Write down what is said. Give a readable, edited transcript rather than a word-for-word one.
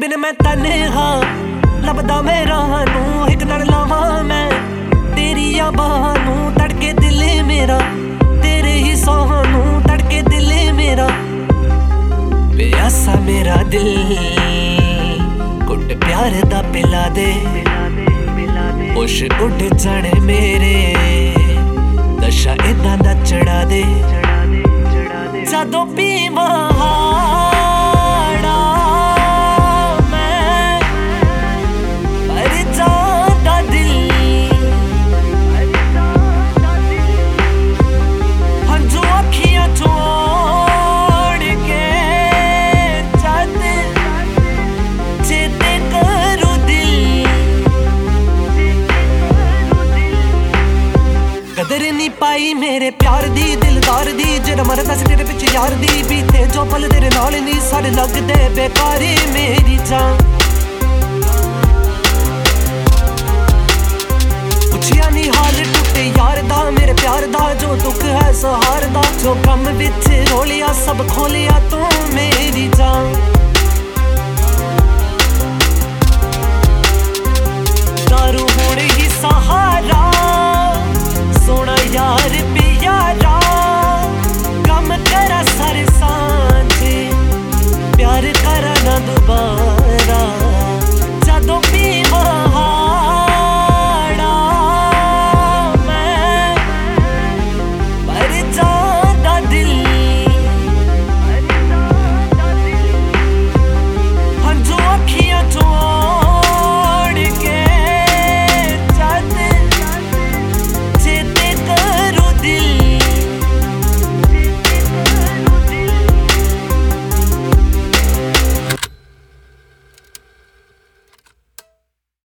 बिन मैं तन्हा लभदा मेरा नू एक नाल लावां मैं तेरी बाहां नू तड़के दिल मेरा तेरे ही सोहां नू तड़के दिल मेरा प्यासा मेरा दिल घुट प्यार दा पिला दे होश उड़ जाने मेरे दशा इदां दा चढ़ा दे जदों पीवां कदर नहीं पाई मेरे प्यार दी दिलदार दी जेड़ा मरदा सी तेरे पिछ यार दी बीते जो पल तेरे नाल नहीं सारे लगदे बेकारी मेरी जान पुछिया नहीं हाल टुटे यार दा मेरे प्यार दा जो दुख है सहार दा जो कम विच रोलिया सब खोलिया तू मेरी जान।